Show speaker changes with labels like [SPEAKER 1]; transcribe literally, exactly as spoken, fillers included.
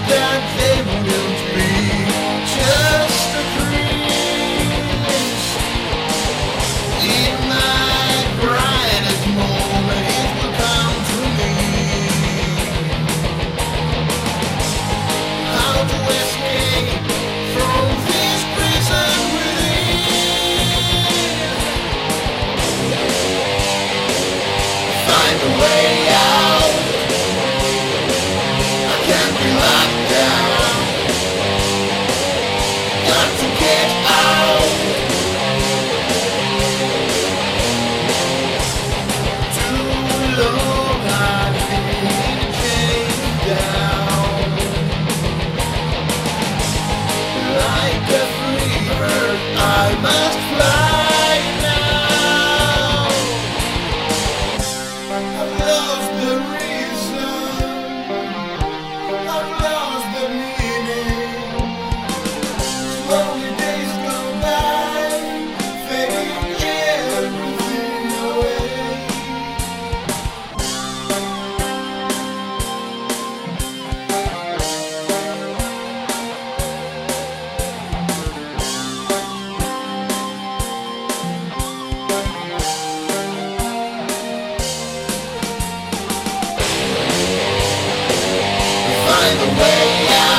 [SPEAKER 1] that they wouldn't be just a breeze. In my brightest moment it will come to me. How to escape from this prison within. Find a way out. I can't be locked down. Got to get out. Too long I've been chained down. Like a free bird, I must fly now. I've lost the reason. I've lost the meaning. Slowly days go by, fading everything away. Find a way out.